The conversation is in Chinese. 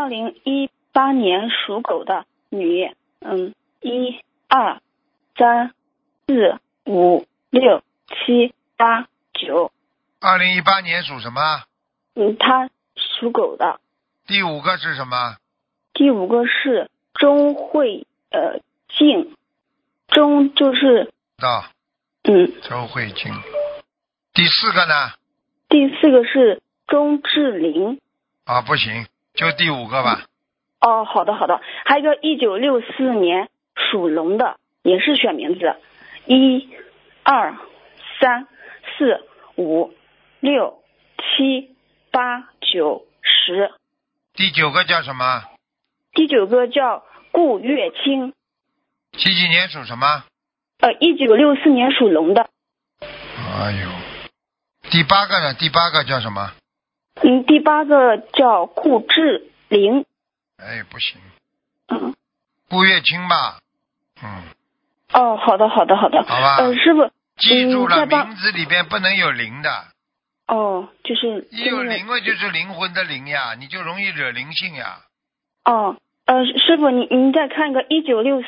2018年属狗的女，1、2、3、4、5、6、7、8、9。 2018年属什么？ 她属狗的。 第5个是什么？ 第5个是钟慧静，钟就是到周慧静。第4个呢？ 第4个是钟志玲。 啊，不行，就第5个吧。 哦，好的好的。还有一个1964年属龙的，也是选名字，1、2、3、4、5、6、7、8、9、10。 第9个叫什么？ 第9个叫顾月清。 几年属什么 ？1964年属龙的。 哎呦，第8个呢？第8个叫什么？ 第8个叫顾志玲。 哎，不行。顾月清吧。 哦，好的好的好的。 好吧。 师傅， 记住了，名字里边不能有灵的。 哦，就是一有灵嘛，就是灵魂的灵呀，你就容易惹灵性呀。 哦，师傅，您再看一个1964